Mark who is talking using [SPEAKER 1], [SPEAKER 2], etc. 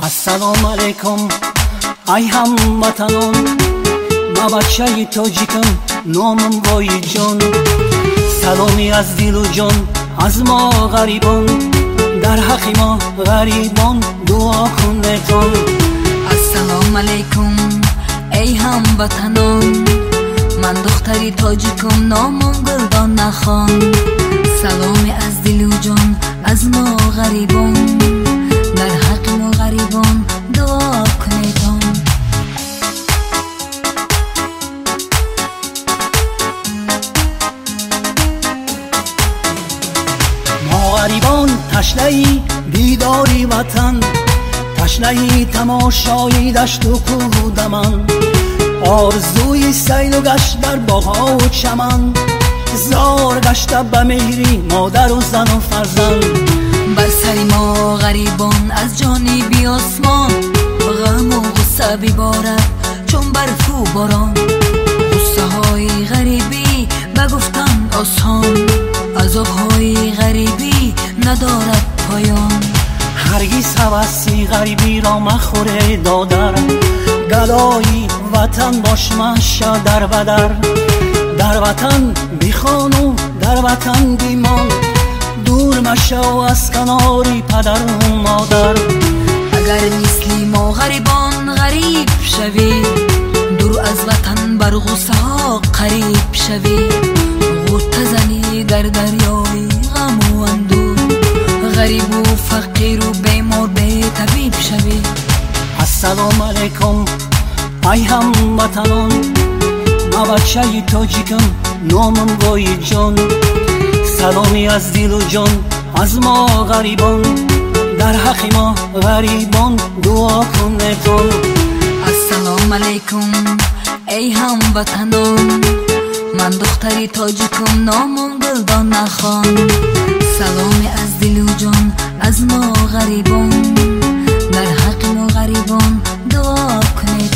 [SPEAKER 1] السلام علیکم ای هموطنان، ما بچه تاجیکم، نامم وای جان. سلامی از دل و جان از ما غریبان، در حق ما غریبان دعا کنتان.
[SPEAKER 2] السلام علیکم ای هموطنان، من دختری تاجیکم، نامم گلدان خان. سلامی از دل و جان از ما غریبان، در حق ما غریبان دعا کنیدان.
[SPEAKER 1] ما غریبان تشنه‌ای دیداری وطن، تشنه‌ای تماشای دشت و کوه و دمن، آرزوی سیل و گشت در باغ‌ها و چمن، زار گشته به مهری مادر و زن و فرزند.
[SPEAKER 2] بر سر ما غریبان از جانب آسمان، غم و غصه ببارد چون برف و باران. غصه های غریبی بگفتن آسان، عذاب های غریبی ندارد پایان.
[SPEAKER 1] هرگز هوسی غریبی را مخوره دادر، گدای وطن باش مشه در بدر. در وطن بیخوان و در وطن بیمان، دور مشه و از کناری پدر و مادر.
[SPEAKER 2] اگر مثل ما غریبان غریب شوی، دور از وطن بر غصه ها قریب شوی. غوطه زنی در دریای غم و اندوه، غریب و فقیر و بیمار به طبیب شوی.
[SPEAKER 1] السلام علیکم ای هموطنان، ما بچه تاجیکم، نامم وای جان. سلامی از دل و جان از ما غریبان، در حق ما غریبان دعا کنتان.
[SPEAKER 2] السلام علیکم ای هموطنان، من دختری تاجیکم، نامم گلدان خان. سلامی از دل و جان از ما غریبان، در حق ما غریبان دعا کنید.